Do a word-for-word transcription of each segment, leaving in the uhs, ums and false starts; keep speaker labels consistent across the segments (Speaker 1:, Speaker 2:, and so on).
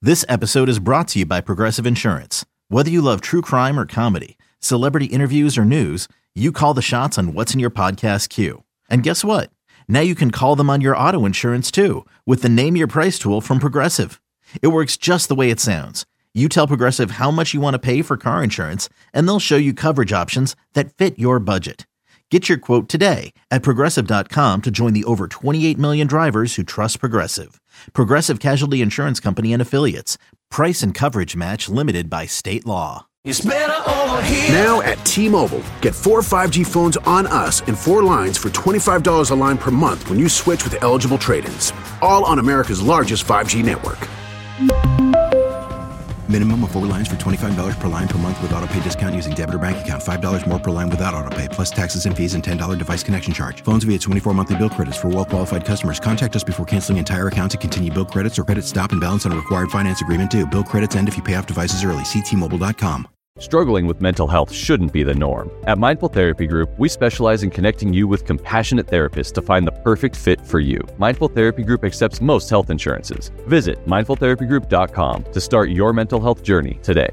Speaker 1: This episode is brought to you by Progressive Insurance. Whether you love true crime or comedy, celebrity interviews or news, you call the shots on what's in your podcast queue. And guess what? Now you can call them on your auto insurance too with the Name Your Price tool from Progressive. It works just the way it sounds. You tell Progressive how much you want to pay for car insurance, and they'll show you coverage options that fit your budget. Get your quote today at Progressive dot com to join the over twenty-eight million drivers who trust Progressive. Progressive Casualty Insurance Company and Affiliates. Price and coverage match limited by state law.
Speaker 2: It's better over here.
Speaker 3: Now at T-Mobile, get four five G phones on us and four lines for twenty-five dollars a line per month when you switch with eligible trade-ins. All on America's largest five G network.
Speaker 4: Minimum of four lines for twenty-five dollars per line per month with autopay discount using debit or bank account. five dollars more per line without autopay, plus taxes and fees and ten dollars device connection charge. Phones via twenty-four monthly bill credits for well-qualified customers. Contact us before canceling entire account to continue bill credits or credit stop and balance on a required finance agreement due. Bill credits end if you pay off devices early. See T Mobile dot com.
Speaker 5: Struggling with mental health shouldn't be the norm. At Mindful Therapy Group, we specialize in connecting you with compassionate therapists to find the perfect fit for you. Mindful Therapy Group accepts most health insurances. Visit mindful therapy group dot com to start your mental health journey today.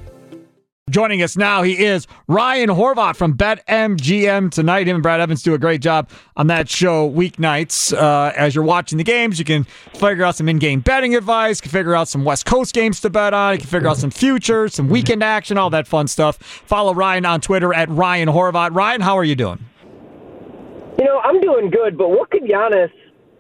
Speaker 6: Joining us now, he is Ryan Horvat from BetMGM tonight. Him and Brad Evans do a great job on that show weeknights. Uh, as you're watching the games, you can figure out some in-game betting advice, you can figure out some West Coast games to bet on, you can figure out some futures, some weekend action, all that fun stuff. Follow Ryan on Twitter at Ryan Horvat. Ryan, how are you doing?
Speaker 7: You know, I'm doing good, but what could Giannis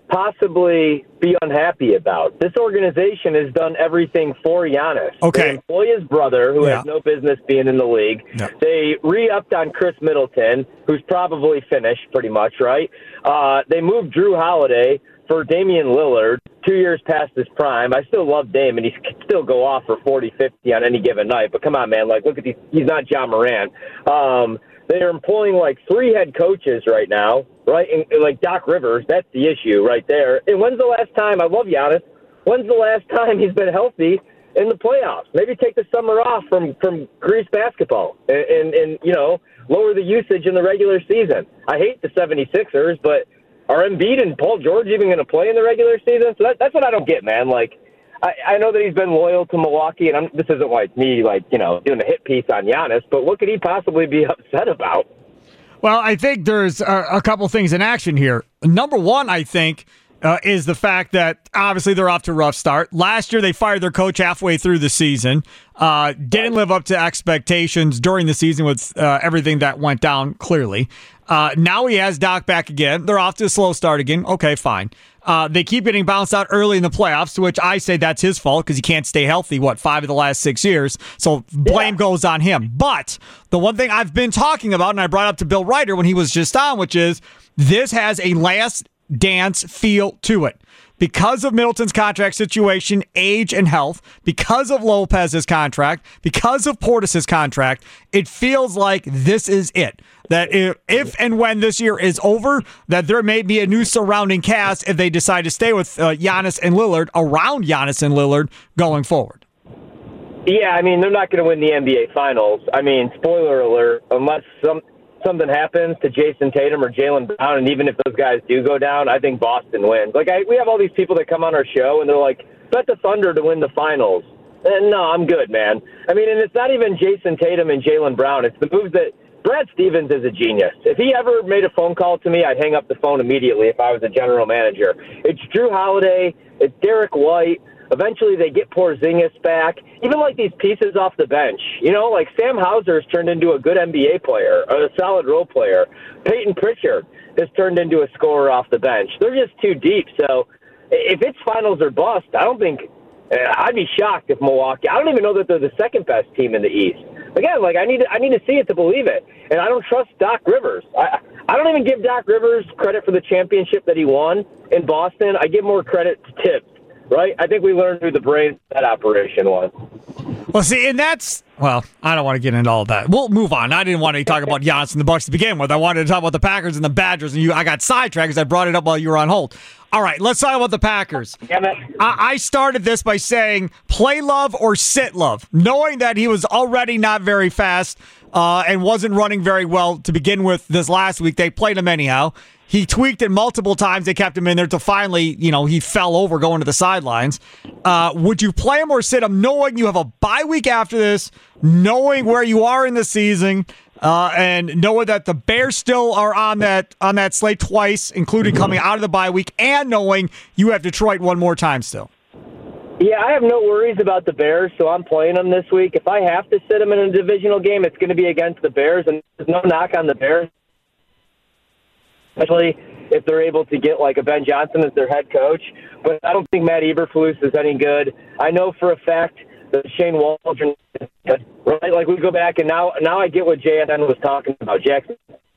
Speaker 7: possibly be unhappy about? This organization has done everything for Giannis.
Speaker 6: Okay.
Speaker 7: They employ his brother, who
Speaker 6: Yeah.
Speaker 7: has no business being in the league.
Speaker 6: Yeah.
Speaker 7: They re-upped on Chris Middleton, who's probably finished pretty much, right? Uh, they moved Drew Holiday for Damian Lillard, two years past his prime. I still love Dame, and he can still go off for forty, fifty on any given night. But come on, man, like, look at these. He's not John Morant. Um, they're employing like three head coaches right now, right? And, and like Doc Rivers, that's the issue right there. And when's the last time, I love Giannis, when's the last time he's been healthy in the playoffs? Maybe take the summer off from, from Greece basketball and, and, and, you know, lower the usage in the regular season. I hate the seventy-sixers, but are Embiid and Paul George even going to play in the regular season? So that, that's what I don't get, man. Like, I, I know that he's been loyal to Milwaukee, and I'm, this isn't like me, like, you know, doing a hit piece on Giannis, but what could he possibly be upset about?
Speaker 6: Well, I think there's a, a couple things in action here. Number one, I think, uh, is the fact that obviously they're off to a rough start. Last year, they fired their coach halfway through the season. Uh, didn't live up to expectations during the season with uh, everything that went down, clearly. Uh, now he has Doc back again. They're off to a slow start again. Okay, fine. Uh, they keep getting bounced out early in the playoffs, to which I say that's his fault because he can't stay healthy, what, five of the last six years. So blame yeah. goes on him. But the one thing I've been talking about, and I brought up to Bill Ryder when he was just on, which is this has a last dance feel to it. Because of Middleton's contract situation, age, and health, because of Lopez's contract, because of Portis's contract, it feels like this is it. That if, if and when this year is over, that there may be a new surrounding cast if they decide to stay with uh, Giannis and Lillard, around Giannis and Lillard going forward.
Speaker 7: Yeah, I mean, they're not going to win the N B A Finals. I mean, spoiler alert, unless some something happens to Jason Tatum or Jaylen Brown, and even if those guys do go down, I think Boston wins. Like, I, we have all these people that come on our show, and they're like, bet the Thunder to win the Finals. And no, I'm good, man. I mean, and it's not even Jason Tatum and Jaylen Brown. It's the moves that Brad Stevens is a genius. If he ever made a phone call to me, I'd hang up the phone immediately if I was a general manager. It's Drew Holiday. It's Derek White. Eventually they get Porzingis back. Even like these pieces off the bench. You know, like Sam Hauser's turned into a good N B A player, or a solid role player. Peyton Pritchard has turned into a scorer off the bench. They're just too deep. So if it's finals or bust, I don't think – I'd be shocked if Milwaukee – I don't even know that they're the second best team in the East. Again, like I need to, I need to see it to believe it. And I don't trust Doc Rivers. I, I don't even give Doc Rivers credit for the championship that he won in Boston. I give more credit to Tibbs. Right? I think we learned who the brains of that operation was.
Speaker 6: Well, see, and that's, well, I don't want to get into all of that. We'll move on. I didn't want to talk about Giannis and the Bucks to begin with. I wanted to talk about the Packers and the Badgers, and you, I got sidetracked because I brought it up while you were on hold. All right, let's talk about the Packers. I, I started this by saying play love or sit love, knowing that he was already not very fast uh, and wasn't running very well to begin with this last week. They played him anyhow. He tweaked it multiple times. They kept him in there till finally, you know, he fell over going to the sidelines. Uh, would you play him or sit him knowing you have a bye week after this, knowing where you are in the season, uh, and knowing that the Bears still are on that on that slate twice, including coming out of the bye week, and knowing you have Detroit one more time still?
Speaker 7: Yeah, I have no worries about the Bears, so I'm playing them this week. If I have to sit them in a divisional game, it's going to be against the Bears, and there's no knock on the Bears, especially if they're able to get like a Ben Johnson as their head coach. But I don't think Matt Eberflus is any good. I know for a fact that Shane Waldron is good, right? Like we go back, and now now I get what J S N was talking about. Jackson.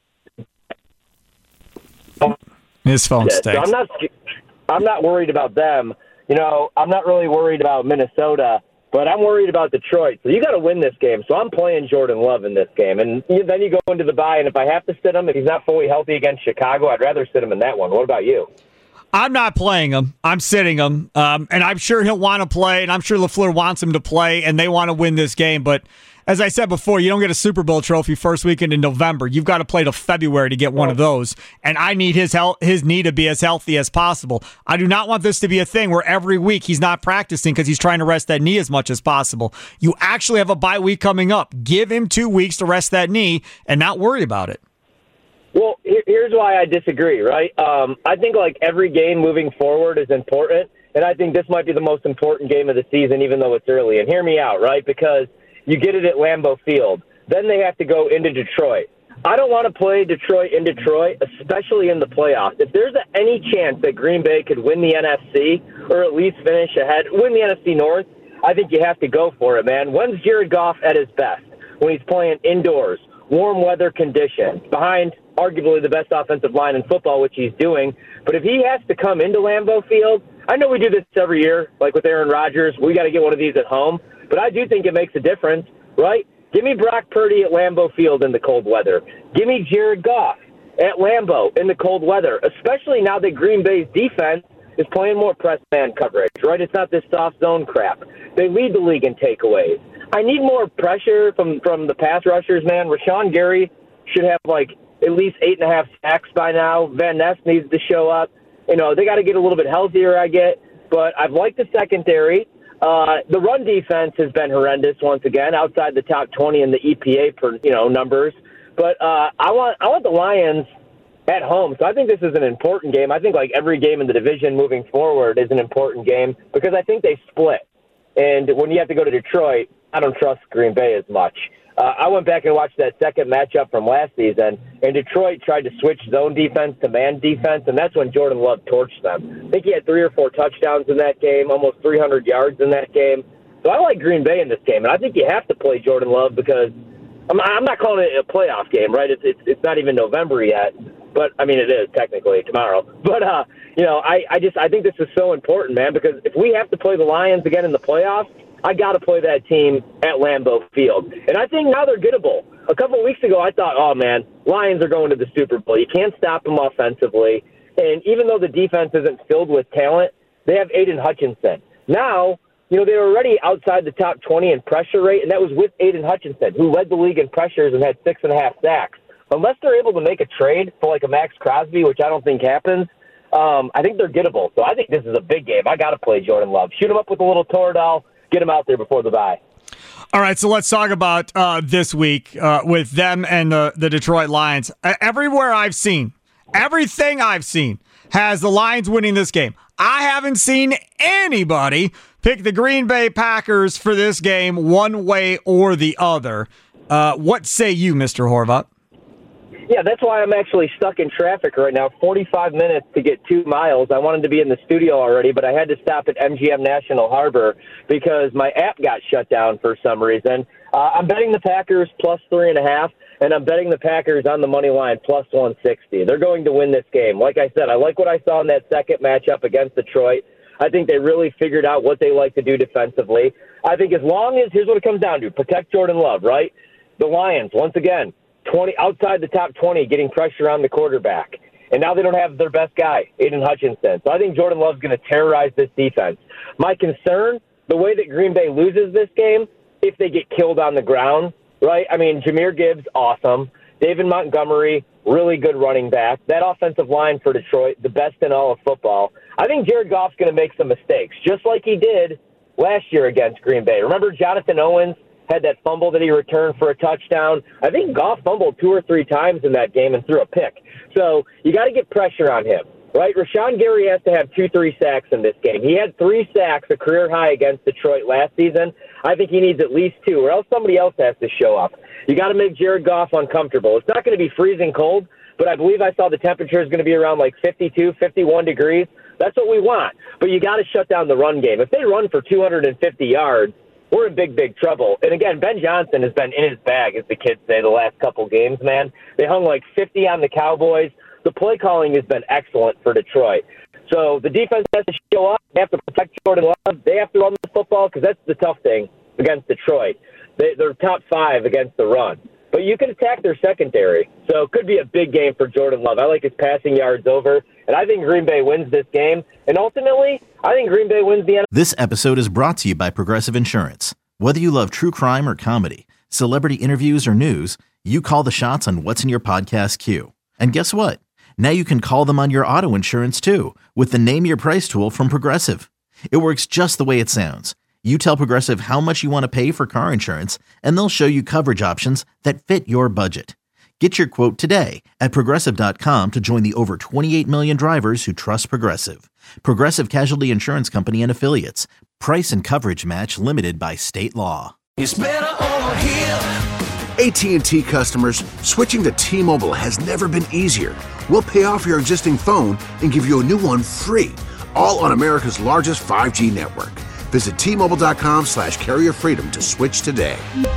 Speaker 6: His phone
Speaker 7: yeah,
Speaker 6: stinks.
Speaker 7: So I'm not. I'm not worried about them. You know, I'm not really worried about Minnesota, but I'm worried about Detroit. So you got to win this game. So I'm playing Jordan Love in this game. And then you go into the bye, and if I have to sit him, if he's not fully healthy against Chicago, I'd rather sit him in that one. What about you?
Speaker 6: I'm not playing him. I'm sitting him. Um, and I'm sure he'll want to play, and I'm sure LaFleur wants him to play, and they want to win this game. But as I said before, you don't get a Super Bowl trophy first weekend in November. You've got to play till February to get one of those. And I need his health, his knee to be as healthy as possible. I do not want this to be a thing where every week he's not practicing because he's trying to rest that knee as much as possible. You actually have a bye week coming up. Give him two weeks to rest that knee and not worry about it.
Speaker 7: Well, here's why I disagree, right? Um, I think like every game moving forward is important, and I think this might be the most important game of the season, even though it's early. And hear me out, right? Because you get it at Lambeau Field. Then they have to go into Detroit. I don't want to play Detroit in Detroit, especially in the playoffs. If there's any chance that Green Bay could win the N F C or at least finish ahead, win the N F C North, I think you have to go for it, man. When's Jared Goff at his best? When he's playing indoors, warm weather conditions, behind arguably the best offensive line in football, which he's doing. But if he has to come into Lambeau Field, I know we do this every year, like with Aaron Rodgers. We got to get one of these at home. But I do think it makes a difference, right? Give me Brock Purdy at Lambeau Field in the cold weather. Give me Jared Goff at Lambeau in the cold weather, especially now that Green Bay's defense is playing more press man coverage, right? It's not this soft zone crap. They lead the league in takeaways. I need more pressure from, from the pass rushers, man. Rashawn Gary should have, like, at least eight and a half sacks by now. Van Ness needs to show up. You know, they got to get a little bit healthier, I get. But I've liked the secondary. Uh, the run defense has been horrendous once again, outside the top twenty in the E P A per you know numbers. But uh, I want I want the Lions at home, so I think this is an important game. I think like every game in the division moving forward is an important game because I think they split. And when you have to go to Detroit, I don't trust Green Bay as much. Uh, I went back and watched that second matchup from last season, and Detroit tried to switch zone defense to man defense, and that's when Jordan Love torched them. I think he had three or four touchdowns in that game, almost three hundred yards in that game. So I like Green Bay in this game, and I think you have to play Jordan Love because I'm, I'm not calling it a playoff game, right? It's, it's it's not even November yet, but I mean it is technically tomorrow. But uh, you know, I, I just I think this is so important, man, because if we have to play the Lions again in the playoffs, I got to play that team at Lambeau Field. And I think now they're gettable. A couple of weeks ago, I thought, oh, man, Lions are going to the Super Bowl. You can't stop them offensively. And even though the defense isn't filled with talent, they have Aiden Hutchinson. Now, you know, they're already outside the top twenty in pressure rate, and that was with Aiden Hutchinson, who led the league in pressures and had six and a half sacks. Unless they're able to make a trade for like a Max Crosby, which I don't think happens, um, I think they're gettable. So I think this is a big game. I got to play Jordan Love. Shoot him up with a little Toradol. Get them out there before the bye.
Speaker 6: All right, so let's talk about uh, this week uh, with them and the, the Detroit Lions. Uh, everywhere I've seen, everything I've seen has the Lions winning this game. I haven't seen anybody pick the Green Bay Packers for this game one way or the other. Uh, what say you, Mister Horvat?
Speaker 7: Yeah, that's why I'm actually stuck in traffic right now. forty-five minutes to get two miles. I wanted to be in the studio already, but I had to stop at M G M National Harbor because my app got shut down for some reason. Uh, I'm betting the Packers plus three and a half, and I'm betting the Packers on the money line plus one sixty. They're going to win this game. Like I said, I like what I saw in that second matchup against Detroit. I think they really figured out what they like to do defensively. I think as long as, here's what it comes down to, protect Jordan Love, right? The Lions, once again, twenty outside the top twenty, getting pressure on the quarterback. And now they don't have their best guy, Aiden Hutchinson. So I think Jordan Love's going to terrorize this defense. My concern, the way that Green Bay loses this game, if they get killed on the ground, right? I mean, Jahmyr Gibbs, awesome. David Montgomery, really good running back. That offensive line for Detroit, the best in all of football. I think Jared Goff's going to make some mistakes, just like he did last year against Green Bay. Remember Jonathan Owens had that fumble that he returned for a touchdown? I think Goff fumbled two or three times in that game and threw a pick. So you got to get pressure on him, right? Rashawn Gary has to have two, three sacks in this game. He had three sacks, a career high against Detroit last season. I think he needs at least two, or else somebody else has to show up. You got to make Jared Goff uncomfortable. It's not going to be freezing cold, but I believe I saw the temperature is going to be around like fifty-two, fifty-one degrees. That's what we want. But you got to shut down the run game. If they run for two hundred fifty yards, we're in big, big trouble. And again, Ben Johnson has been in his bag, as the kids say, the last couple games, man. They hung like fifty on the Cowboys. The play calling has been excellent for Detroit. So the defense has to show up. They have to protect Jordan Love. They have to run the football because that's the tough thing against Detroit. They, they're top five against the run. But you can attack their secondary. So it could be a big game for Jordan Love. I like his passing yards over. And I think Green Bay wins this game. And ultimately, I think Green Bay wins the N F L.
Speaker 1: This episode is brought to you by Progressive Insurance. Whether you love true crime or comedy, celebrity interviews or news, you call the shots on what's in your podcast queue. And guess what? Now you can call them on your auto insurance too with the Name Your Price tool from Progressive. It works just the way it sounds. You tell Progressive how much you want to pay for car insurance, and they'll show you coverage options that fit your budget. Get your quote today at Progressive dot com to join the over twenty-eight million drivers who trust Progressive. Progressive Casualty Insurance Company and Affiliates. Price and coverage match limited by state law.
Speaker 2: It's better over here.
Speaker 3: A T and T customers, switching to T-Mobile has never been easier. We'll pay off your existing phone and give you a new one free, all on America's largest five G network. Visit T-Mobile.com slash carrier freedom to switch today.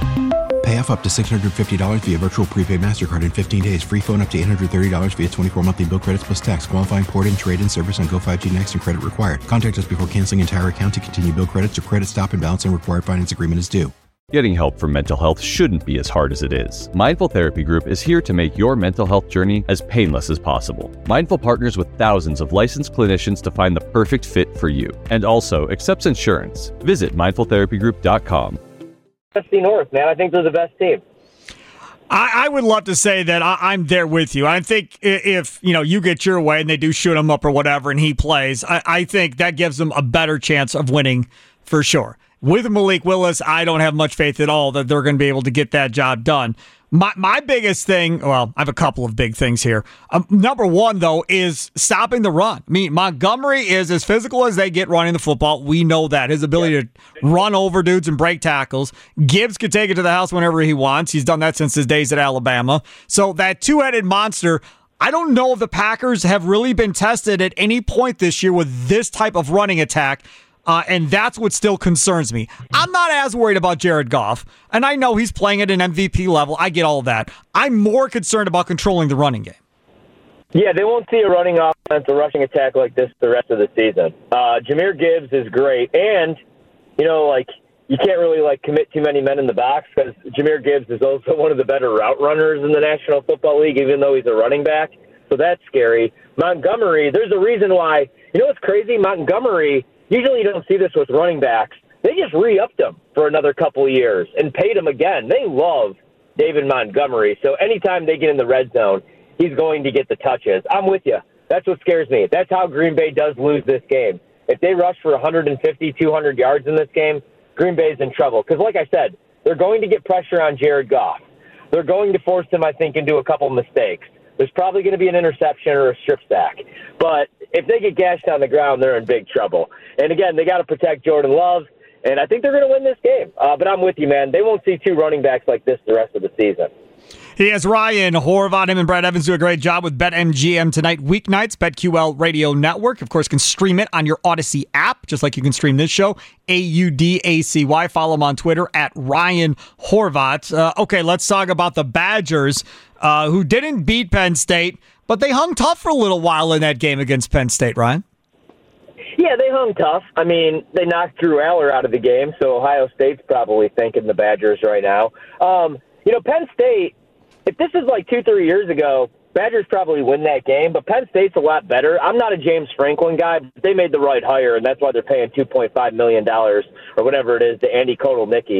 Speaker 4: Pay off up to six hundred fifty dollars via virtual prepaid MasterCard in fifteen days. Free phone up to eight hundred thirty dollars via twenty-four monthly bill credits plus tax. Qualifying port and trade-in service on Go five G Next and credit required. Contact us before canceling entire account to continue bill credits or credit stop and balance and required finance agreement is due.
Speaker 5: Getting help for mental health shouldn't be as hard as it is. Mindful Therapy Group is here to make your mental health journey as painless as possible. Mindful partners with thousands of licensed clinicians to find the perfect fit for you, and also accepts insurance. Visit mindful therapy group dot com.
Speaker 7: N F C North, man. I think they're the best team.
Speaker 6: I, I would love to say that I, I'm there with you. I think if you know you get your way and they do shoot him up or whatever and he plays, I, I think that gives them a better chance of winning for sure. With Malik Willis, I don't have much faith at all that they're going to be able to get that job done. My my biggest thing, well, I have a couple of big things here. Um, number one, though, is stopping the run. I mean, Montgomery is as physical as they get running the football. We know that. His ability to run over dudes and break tackles. Gibbs could take it to the house whenever he wants. He's done that since his days at Alabama. So that two-headed monster, I don't know if the Packers have really been tested at any point this year with this type of running attack. Uh, and that's what still concerns me. I'm not as worried about Jared Goff, and I know he's playing at an M V P level. I get all of that. I'm more concerned about controlling the running game.
Speaker 7: Yeah, they won't see a running offense, a rushing attack like this the rest of the season. Uh, Jahmyr Gibbs is great, and, you know, like, you can't really, like, commit too many men in the box because Jahmyr Gibbs is also one of the better route runners in the National Football League, even though he's a running back. So that's scary. Montgomery, there's a reason why. You know what's crazy? Montgomery, usually you don't see this with running backs. They just re-upped him for another couple of years and paid him again. They love David Montgomery. So anytime they get in the red zone, he's going to get the touches. I'm with you. That's what scares me. That's how Green Bay does lose this game. If they rush for one fifty, two hundred yards in this game, Green Bay's in trouble. Because like I said, they're going to get pressure on Jared Goff. They're going to force him, I think, into a couple mistakes. There's probably going to be an interception or a strip sack. But if they get gashed on the ground, they're in big trouble. And, again, they got to protect Jordan Love, and I think they're going to win this game. Uh, but I'm with you, man. They won't see two running backs like this the rest of the season.
Speaker 6: He has Ryan Horvat. Him and Brad Evans do a great job with BetMGM tonight, weeknights, BetQL Radio Network. Of course, can stream it on your Odyssey app, just like you can stream this show, A U D A C Y. Follow him on Twitter at Ryan Horvat. Uh, okay, let's talk about the Badgers, uh, who didn't beat Penn State, but they hung tough for a little while in that game against Penn State, Ryan.
Speaker 7: Yeah, they hung tough. I mean, they knocked Drew Aller out of the game, so Ohio State's probably thanking the Badgers right now. Um, you know, Penn State, if this is like two, three years ago, Badgers probably win that game, but Penn State's a lot better. I'm not a James Franklin guy, but they made the right hire, and that's why they're paying two point five million dollars or whatever it is to Andy Kotelnicki.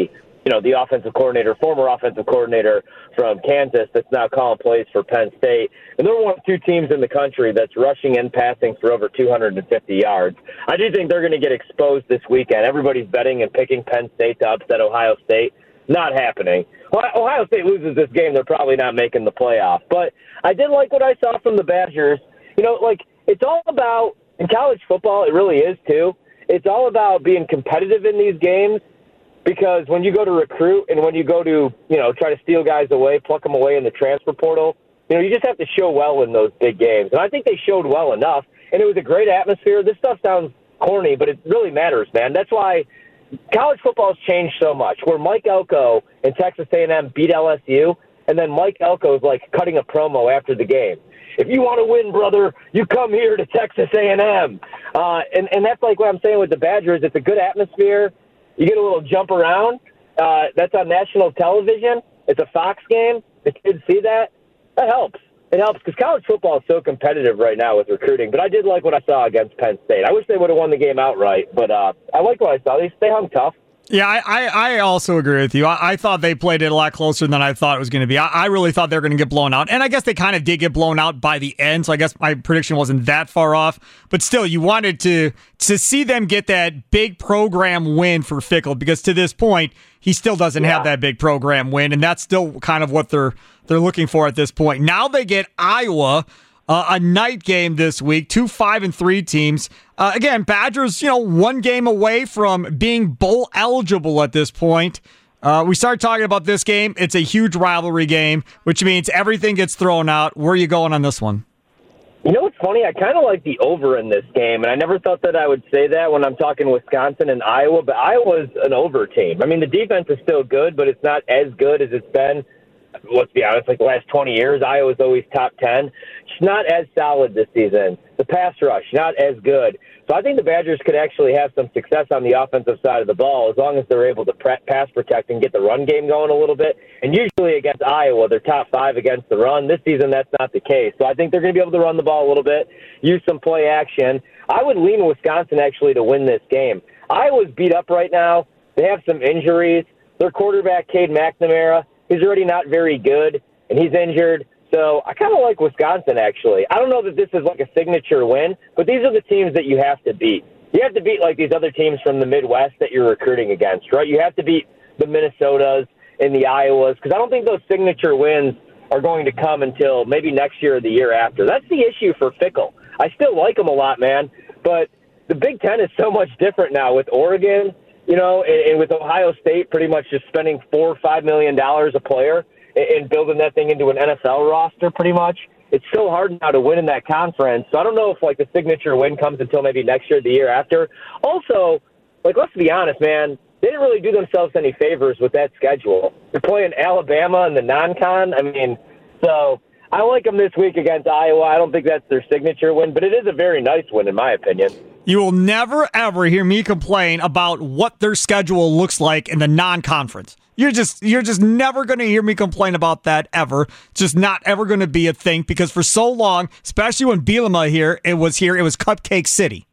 Speaker 7: you know, the offensive coordinator, former offensive coordinator from Kansas that's now calling plays for Penn State. And they're one of two teams in the country that's rushing and passing for over two hundred fifty yards. I do think they're going to get exposed this weekend. Everybody's betting and picking Penn State to upset Ohio State. Not happening. Well, Ohio State loses this game, they're probably not making the playoff. But I did like what I saw from the Badgers. You know, like, it's all about, in college football, it really is too, it's all about being competitive in these games, because when you go to recruit and when you go to, you know, try to steal guys away, pluck them away in the transfer portal, you know, you just have to show well in those big games. And I think they showed well enough, and it was a great atmosphere. This stuff sounds corny, but it really matters, man. That's why college football has changed so much, where Mike Elko and Texas A and M beat L S U, and then Mike Elko is like cutting a promo after the game. If you want to win, brother, you come here to Texas A and M. Uh, and, and that's like what I'm saying with the Badgers. It's a good atmosphere. You get a little jump around. Uh, that's on national television. It's a Fox game. The kids see that. That helps. It helps because college football is so competitive right now with recruiting. But I did like what I saw against Penn State. I wish they would have won the game outright, but uh, I like what I saw. They, they hung tough.
Speaker 6: Yeah, I, I, I also agree with you. I, I thought they played it a lot closer than I thought it was going to be. I, I really thought they were going to get blown out. And I guess they kind of did get blown out by the end, so I guess my prediction wasn't that far off. But still, you wanted to to see them get that big program win for Fickell, because to this point, he still doesn't yeah. have that big program win, and that's still kind of what they're they're looking for at this point. Now they get Iowa, uh, a night game this week, two five and three teams. Uh, again, Badgers, you know, one game away from being bowl eligible at this point. Uh, we start talking about this game. It's a huge rivalry game, which means everything gets thrown out. Where are you going on this one?
Speaker 7: You know what's funny? I kind of like the over in this game, and I never thought that I would say that when I'm talking Wisconsin and Iowa, but Iowa's an over team. I mean, the defense is still good, but it's not as good as it's been, let's be honest, like the last twenty years. Iowa's always top ten. It's not as solid this season. The pass rush, not as good. So I think the Badgers could actually have some success on the offensive side of the ball as long as they're able to pre- pass protect and get the run game going a little bit. And usually against Iowa, they're top five against the run. This season, that's not the case. So I think they're going to be able to run the ball a little bit, use some play action. I would lean Wisconsin actually to win this game. Iowa's beat up right now. They have some injuries. Their quarterback, Cade McNamara, he's already not very good, and he's injured. So I kind of like Wisconsin, actually. I don't know that this is like a signature win, but these are the teams that you have to beat. You have to beat like these other teams from the Midwest that you're recruiting against, right? You have to beat the Minnesotas and the Iowas, because I don't think those signature wins are going to come until maybe next year or the year after. That's the issue for Fickell. I still like him a lot, man, but the Big Ten is so much different now with Oregon, you know, and, and with Ohio State pretty much just spending four or five million dollars a player and building that thing into an N F L roster pretty much. It's so hard now to win in that conference. So I don't know if, like, the signature win comes until maybe next year or the year after. Also, like, let's be honest, man, they didn't really do themselves any favors with that schedule. They're playing Alabama in the non-con. I mean, so I like them this week against Iowa. I don't think that's their signature win, but it is a very nice win in my opinion.
Speaker 6: You will never, ever hear me complain about what their schedule looks like in the non-conference. You're just you're just never going to hear me complain about that ever. It's just not ever going to be a thing, because for so long, especially when Bielema here, it was here, it was Cupcake City.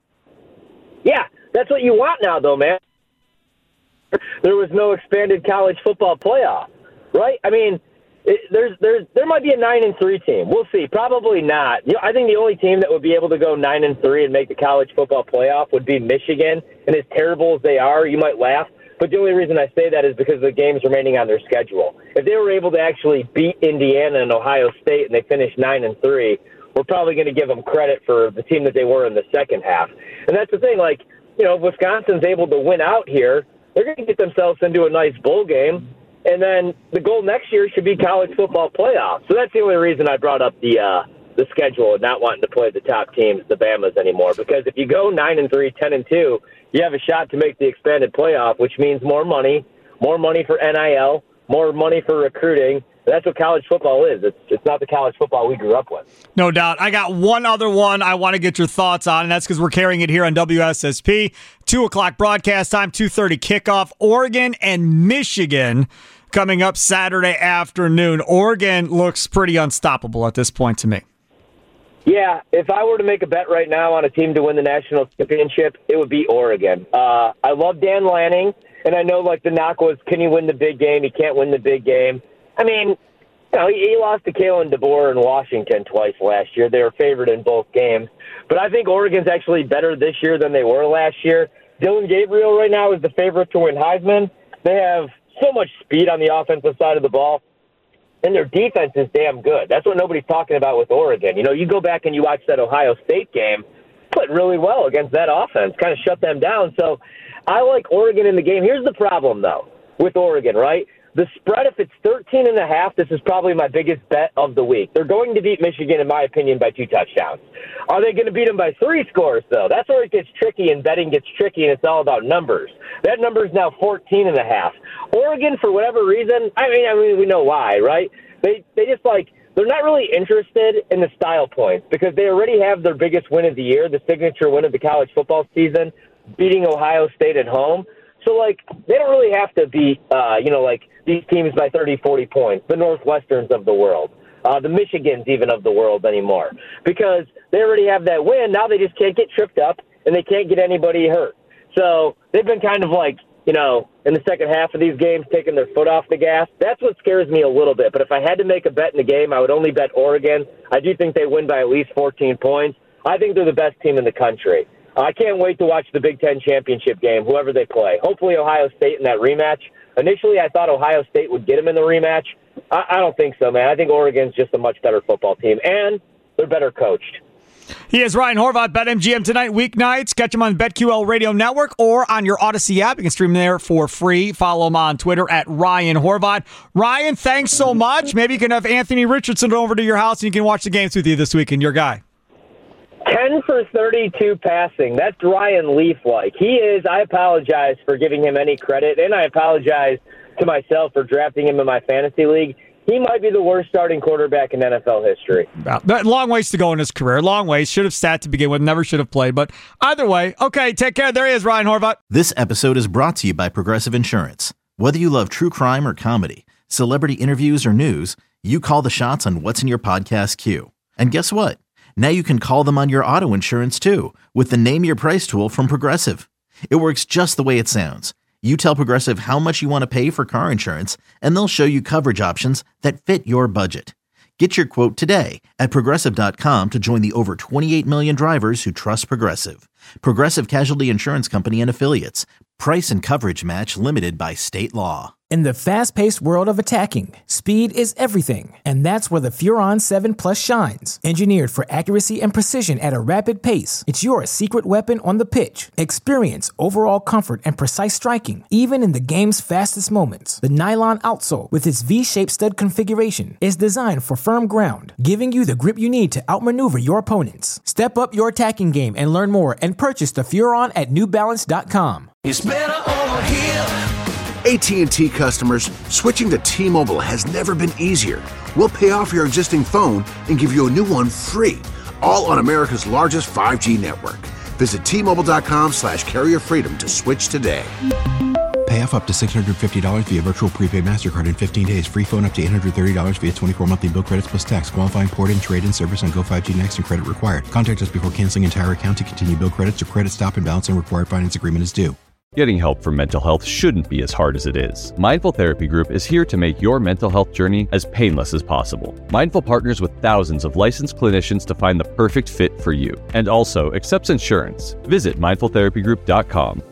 Speaker 7: Yeah, that's what you want now, though, man. There was no expanded college football playoff, right? I mean, it, there's there's there might be a nine and three team. We'll see. Probably not. You know, I think the only team that would be able to go nine and three and make the college football playoff would be Michigan. And as terrible as they are, you might laugh. But the only reason I say that is because of the games remaining on their schedule. If they were able to actually beat Indiana and Ohio State and they finished nine and three, we're probably going to give them credit for the team that they were in the second half. And that's the thing, like, you know, if Wisconsin's able to win out here, they're going to get themselves into a nice bowl game. And then the goal next year should be college football playoffs. So that's the only reason I brought up the uh, the schedule and not wanting to play the top teams, the Bamas, anymore. Because if you go nine and three, ten and two, you have a shot to make the expanded playoff, which means more money, more money for N I L, more money for recruiting. That's what college football is. It's it's not the college football we grew up with.
Speaker 6: No doubt. I got one other one I want to get your thoughts on, and that's because we're carrying it here on W S S P. two o'clock broadcast time, two thirty kickoff. Oregon and Michigan coming up Saturday afternoon. Oregon looks pretty unstoppable at this point to me.
Speaker 7: Yeah, if I were to make a bet right now on a team to win the national championship, it would be Oregon. Uh, I love Dan Lanning, And I know, like, the knock was, can he win the big game? He can't win the big game. I mean, you know, he, he lost to Kalen DeBoer in Washington twice last year. They were favored in both games. But I think Oregon's actually better this year than they were last year. Dylan Gabriel right now is the favorite to win Heisman. They have so much speed on the offensive side of the ball. And their defense is damn good. That's what nobody's talking about with Oregon. You know, you go back and you watch that Ohio State game, played really well against that offense, kind of shut them down. So I like Oregon in the game. Here's the problem, though, with Oregon, right? The spread, if it's thirteen and a half, this is probably my biggest bet of the week. They're going to beat Michigan, in my opinion, by two touchdowns. Are they going to beat them by three scores, though? That's where it gets tricky, and betting gets tricky, and it's all about numbers. That number is now fourteen and a half. Oregon, for whatever reason, I mean, I mean, we know why, right? They they just like they're not really interested in the style points because they already have their biggest win of the year, the signature win of the college football season, beating Ohio State at home. So, like, they don't really have to beat, uh, you know, like, these teams by thirty, forty points, the Northwesterns of the world, uh, the Michigans even of the world anymore, because they already have that win. Now they just can't get tripped up, and they can't get anybody hurt. So they've been kind of like, you know, in the second half of these games, taking their foot off the gas. That's what scares me a little bit. But if I had to make a bet in the game, I would only bet Oregon. I do think they win by at least fourteen points. I think they're the best team in the country. I can't wait to watch the Big Ten championship game, whoever they play. Hopefully Ohio State in that rematch. Initially, I thought Ohio State would get them in the rematch. I, I don't think so, man. I think Oregon's just a much better football team, and they're better coached.
Speaker 6: He is Ryan Horvath, BetMGM tonight, weeknights. Catch him on BetQL Radio Network or on your Odyssey app. You can stream there for free. Follow him on Twitter at Ryan Horvath. Ryan, thanks so much. Maybe you can have Anthony Richardson over to your house and you can watch the games with you this weekend. Your guy.
Speaker 7: ten for thirty-two passing. That's Ryan Leaf-like. He is. I apologize for giving him any credit, and I apologize to myself for drafting him in my fantasy league. He might be the worst starting quarterback in N F L history.
Speaker 6: But long ways to go in his career. Long ways. Should have sat to begin with. Never should have played. But either way, okay, take care. There he is, Ryan Horvath.
Speaker 1: This episode is brought to you by Progressive Insurance. Whether you love true crime or comedy, celebrity interviews or news, you call the shots on what's in your podcast queue. And guess what? Now you can call them on your auto insurance too with the Name Your Price tool from Progressive. It works just the way it sounds. You tell Progressive how much you want to pay for car insurance, and they'll show you coverage options that fit your budget. Get your quote today at Progressive dot com to join the over twenty-eight million drivers who trust Progressive. Progressive Casualty Insurance Company and Affiliates. Price and coverage match limited by state law.
Speaker 8: In the fast-paced world of attacking, speed is everything, and that's where the Furon seven Plus shines. Engineered for accuracy and precision at a rapid pace, it's your secret weapon on the pitch. Experience overall comfort and precise striking, even in the game's fastest moments. The nylon outsole, with its V-shaped stud configuration, is designed for firm ground, giving you the grip you need to outmaneuver your opponents. Step up your attacking game and learn more and purchase the Furon at New Balance dot com.
Speaker 2: It's better over here.
Speaker 3: A T and T customers, switching to T-Mobile has never been easier. We'll pay off your existing phone and give you a new one free, all on America's largest five G network. Visit T Mobile dot com slash carrier freedom to switch today.
Speaker 4: Pay off up to six hundred fifty dollars via virtual prepaid MasterCard in fifteen days. Free phone up to eight hundred thirty dollars via twenty-four monthly bill credits plus tax. Qualifying port and trade-in service on Go five G Next and credit required. Contact us before canceling entire account to continue bill credits or credit stop and balance and required finance agreement is due.
Speaker 5: Getting help for mental health shouldn't be as hard as it is. Mindful Therapy Group is here to make your mental health journey as painless as possible. Mindful partners with thousands of licensed clinicians to find the perfect fit for you, and also accepts insurance. Visit mindful therapy group dot com.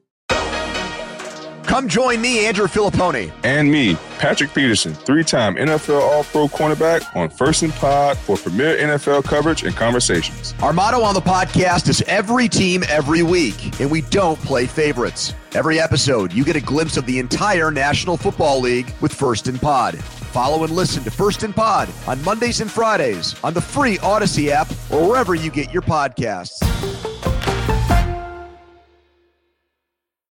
Speaker 9: Come join me, Andrew Filippone.
Speaker 10: And me, Patrick Peterson, three-time N F L All-Pro cornerback on First and Pod for premier N F L coverage and conversations.
Speaker 9: Our motto on the podcast is every team, every week, and we don't play favorites. Every episode, you get a glimpse of the entire National Football League with First and Pod. Follow and listen to First and Pod on Mondays and Fridays on the free Odyssey app or wherever you get your podcasts.